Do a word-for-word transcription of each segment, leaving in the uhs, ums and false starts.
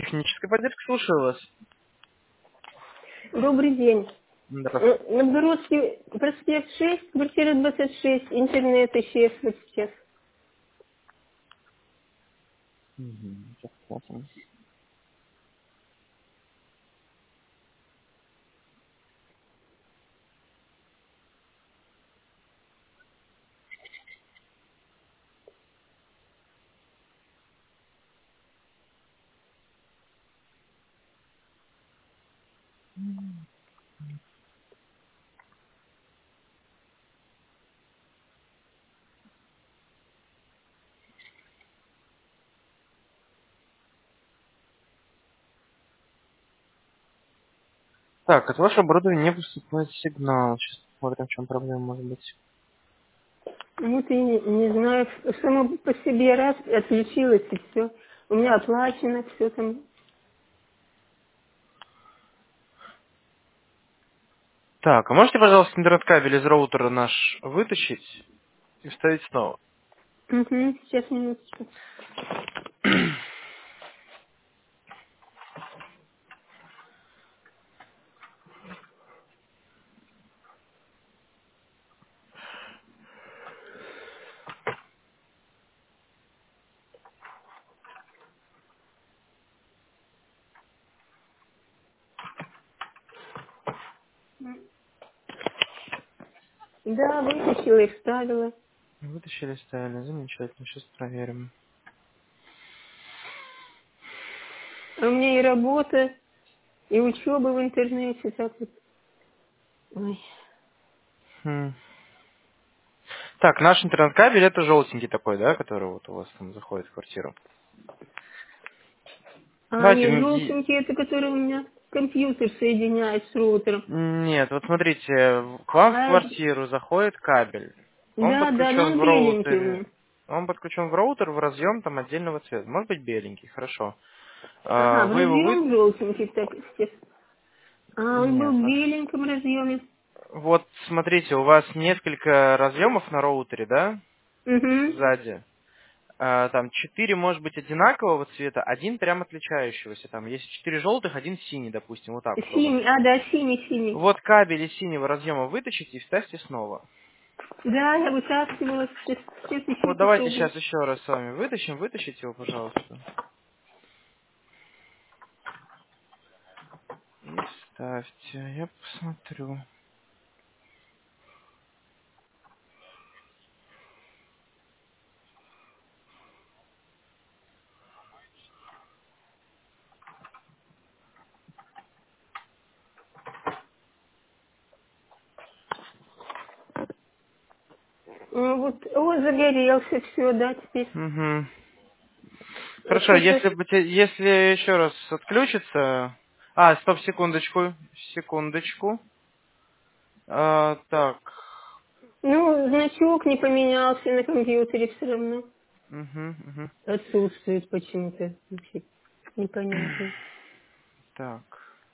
Техническая поддержка, слушаю вас. Добрый день. Здравствуйте. Э, Новгородский проспект шесть, квартира двадцать шесть, интернет исчез вот сейчас. Мгм, сейчас посмотрим. Так, от вашего оборудования не поступает сигнал. Сейчас посмотрим, в чем проблема может быть. Вот и не, не знаю, само по себе раз отключилось и все. У меня оплачено, все там. Так, а можете, пожалуйста, интернет-кабель из роутера наш вытащить и вставить снова? Угу, сейчас минуточку. Да, вытащила и вставила. Вытащили, ставили. Замечательно, сейчас проверим. А у меня и работа, и учеба в интернете, так вот. Ой. Хм. Так, наш интернет-кабель это желтенький такой, да, который вот у вас там заходит в квартиру. А, Давайте, нет, м, и- желтенький, это который у меня компьютер соединяет с роутером. нет, вот смотрите, к вам в А, квартиру заходит кабель. Он да, да, но подключен он в беленький у роутере. меня. Он подключен в роутер в разъем там отдельного цвета. Может быть беленький, хорошо. А, Ага, в Вы его вы... разъем желтенький, так, сейчас. А, он был Нет. в беленьком разъеме. Вот смотрите, у вас несколько разъемов на роутере, да? Угу. Сзади. А, Там четыре, может быть, одинакового цвета, один прям отличающегося. Там есть четыре желтых, один синий, допустим, вот так вот оба. Синий, а, да, синий, синий. Вот кабель из синего разъема вытащите и вставьте снова. Да, я вытаскивала, сейчас, сейчас еще Вот давайте попробую. сейчас еще раз с вами вытащим. Вытащите его, пожалуйста. И вставьте. Я посмотрю. Ну, вот, о, загорелся, все, да, теперь. Угу. А Хорошо, что-то, если, бы те- если еще раз отключится... А, стоп, секундочку. Секундочку. А, так. ну, значок не поменялся на компьютере все равно. Угу, угу. Отсутствует почему-то. Вообще непонятно. Так.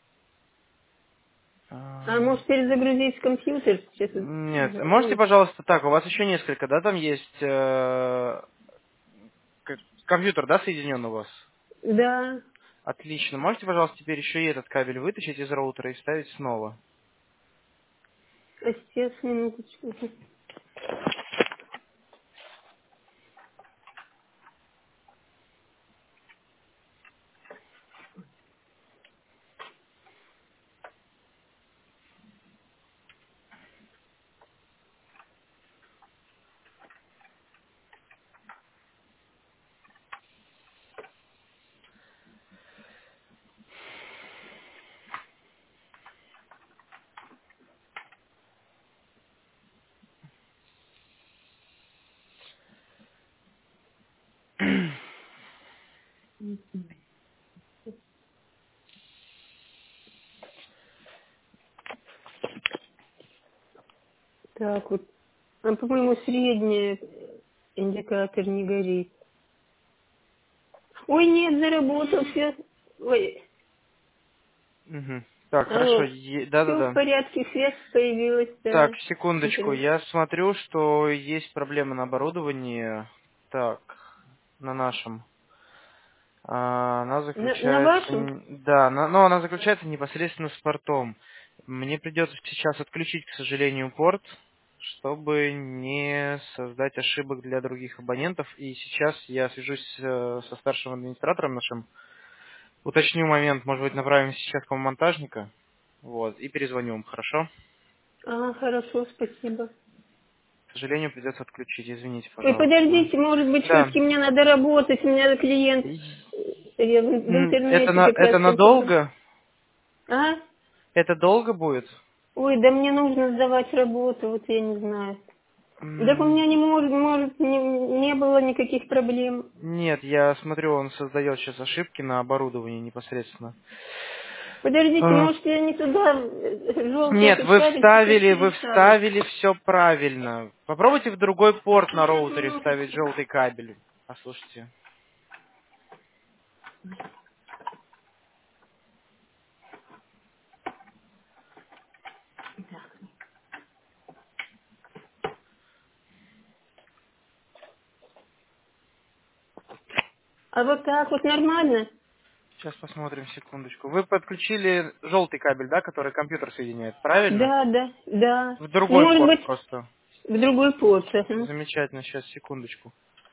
А А, может перезагрузить компьютер? Сейчас вот, Нет. Можете, ой, пожалуйста, так, у вас еще несколько, да, там есть э, к- компьютер, да, соединен у вас? да, Отлично. Можете, пожалуйста, теперь еще и этот кабель вытащить из роутера и вставить снова? а сейчас, минуточку. Так вот. А, по-моему, средний индикатор не горит. Ой, нет, заработал все. Ой, Мгм. Так, хорошо. алло. Е- Все в Да-да-да. порядке, связь появилась, Так, да. секундочку. Интернет. Я смотрю, что есть проблемы на оборудовании. Так, на нашем. А, Она На, на заключается, вашем? н- да, на- но она заключается непосредственно с портом. Мне придется сейчас отключить, к сожалению, порт, чтобы не создать ошибок для других абонентов. И сейчас я свяжусь э, со старшим администратором нашим, уточню момент, может быть, направим сейчас к вам монтажника, вот, и перезвоню вам, хорошо? А, хорошо, спасибо. К сожалению, придется отключить, извините, Ой, пожалуйста. подождите, может быть, Да. все-таки мне надо работать, у меня клиент, И- э, я в в м, Это, интернете на, как раз это информацию. надолго? А? Это долго будет? Ой, да мне нужно сдавать работу, вот я не знаю. Так у М, меня не может, может, не, не было никаких проблем. Нет, я смотрю, он создает сейчас ошибки на оборудовании непосредственно. Подождите, А, может, я не туда желтый Нет, этот вы кабель теперь вставили, вы переставлю. вставили все правильно. Попробуйте в другой порт на Сейчас, роутере вставить минуточку. желтый кабель. Послушайте. А вот так вот нормально? Сейчас посмотрим, секундочку. Вы подключили желтый кабель, да, который компьютер соединяет, правильно? Да, да, да. В Ну, другой может порт быть, просто. в другой порт. Ага. Замечательно, сейчас, секундочку.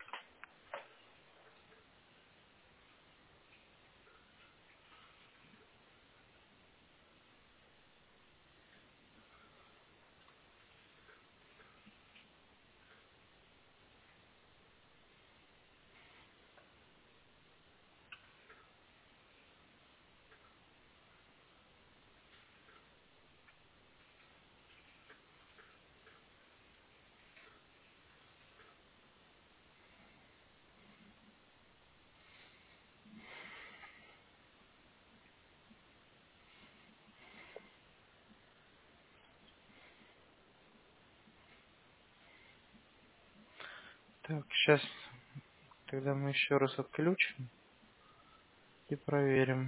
Так, сейчас тогда мы еще раз отключим и проверим.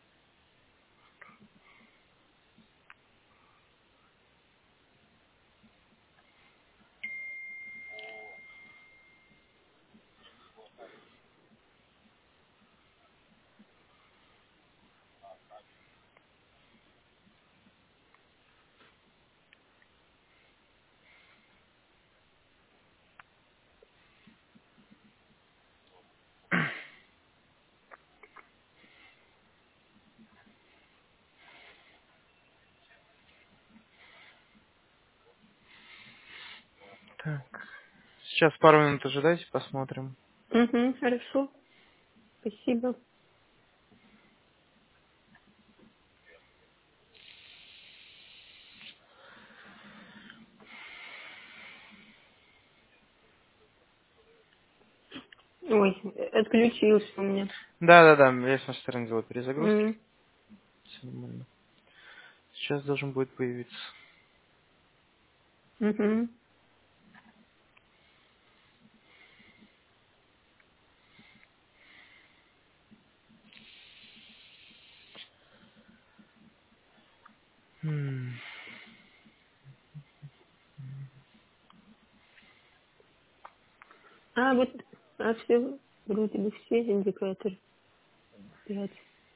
Так, сейчас пару минут ожидайте, посмотрим. Угу, хорошо. Спасибо. Ой, отключился у меня. Да-да-да, я с нашей стороны делаю перезагрузки. М, Всё нормально. Сейчас должен будет появиться. мгм. М, А, вот, а все, вроде бы все индикаторы. Пять.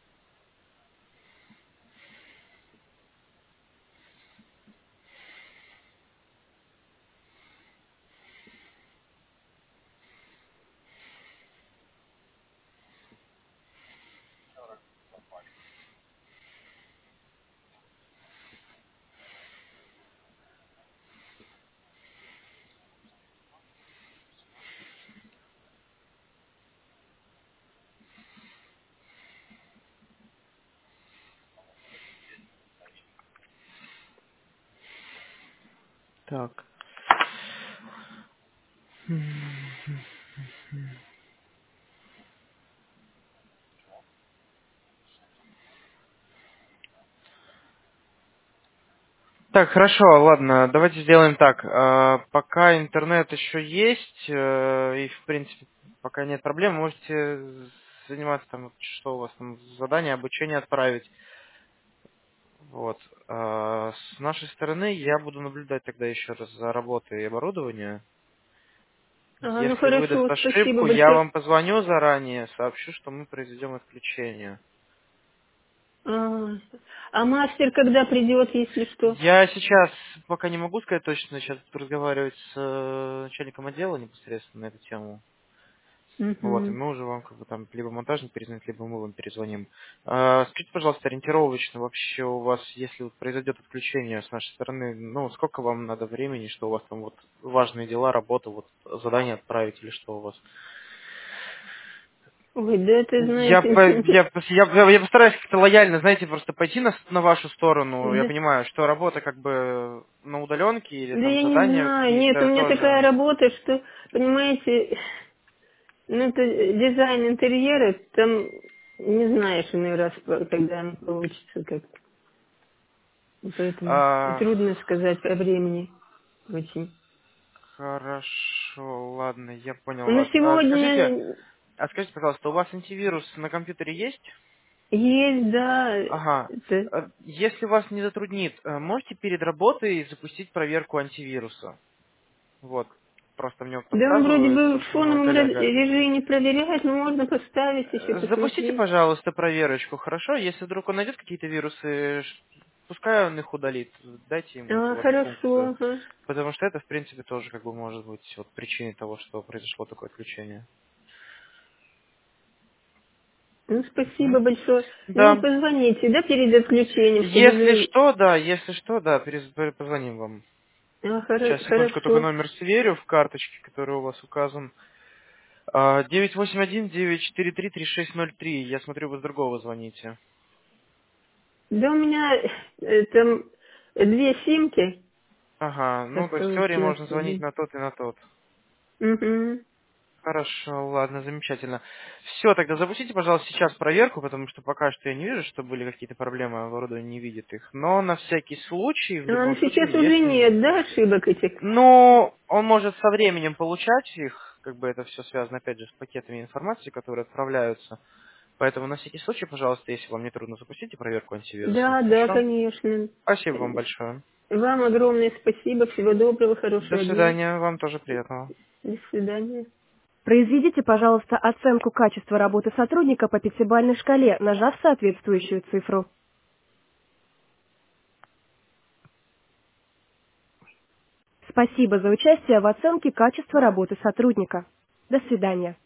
Так. Так, хорошо, ладно, давайте сделаем так. А, Пока интернет еще есть, э, и, в принципе, пока нет проблем, можете заниматься там, что у вас там, задание, обучение отправить. Вот. А, С нашей стороны я буду наблюдать тогда еще раз за работой оборудования. А, ну Если выдаст хорошо, спасибо ошибку, я большое. вам позвоню заранее, сообщу, что мы произведем отключение. А, а мастер когда придет, если что? Я сейчас пока не могу сказать точно, сейчас буду разговаривать с э, начальником отдела непосредственно на эту тему. Вот, и Угу. мы уже вам как бы там либо монтажник перезвонит, либо мы вам перезвоним. А, скажите, пожалуйста, ориентировочно вообще у вас, если вот произойдет отключение с нашей стороны, ну, сколько вам надо времени, что у вас там вот важные дела, работа, вот задание отправить или что у вас? Ой, да это, Я, по- знаете, я, пос- я, я- я постараюсь как-то лояльно, знаете, просто пойти на, с- на вашу сторону. Я да, понимаю, что работа как бы на удаленке или да там я не задания знаю. Нет, у какие-то меня такая тоже. работа, что, понимаете, ну это дизайн интерьера, там не знаешь иной раз, когда оно получится как-то. Поэтому А, трудно сказать о времени очень. хорошо, ладно, я понял Но вас. А скажите, сегодня а скажите, пожалуйста, у вас антивирус на компьютере есть? есть, да, Ага. это, Э, Если вас не затруднит, э, можете перед работой запустить проверку антивируса? Вот. Просто мне вот да он вроде подсказывает, бы в собственно, мой фоновом ре- коллега. режиме проверяет, но можно поставить еще Э, Запустите, посмотреть. пожалуйста, проверочку, хорошо? Если вдруг он найдет какие-то вирусы, ш- пускай он их удалит. Дайте ему эту А, вот функцию. хорошо, ага. Потому что это, в принципе, тоже как бы может быть вот причиной того, что произошло такое отключение. Ну, Мгм. спасибо большое. Ну, Да. позвоните, да, перед отключением, чтобы Если вы... что, да, если что, да, перез- пер- позвоним вам. А, хоро- Сейчас, секундочку, только хорошо. номер сверю в карточке, который у вас указан. А, девять восемь один девять четыре три три шесть ноль три. Я смотрю, вы с другого звоните. Да у меня э, там две симки, Ага, ну так то есть в теории получилось. можно звонить Один. на тот и на тот. Угу. Хорошо, ладно, замечательно. Все, тогда запустите, пожалуйста, сейчас проверку, потому что пока что я не вижу, что были какие-то проблемы, оборудование не видит их. Но на всякий случай, в А, ну, любом сейчас случае, уже если... нет, да, ошибок этих? Ну, он может со временем получать их, как бы это все связано, опять же, с пакетами информации, которые отправляются. Поэтому на всякий случай, пожалуйста, если вам не трудно, запустите проверку антивируса. Да, да, Хорошо? конечно. Спасибо вам большое. Вам огромное спасибо, всего доброго, До хорошего дня. свидания, вам тоже приятного. До свидания. Произведите, пожалуйста, оценку качества работы сотрудника по пятибалльной шкале, нажав соответствующую цифру. Спасибо за участие в оценке качества работы сотрудника. До свидания.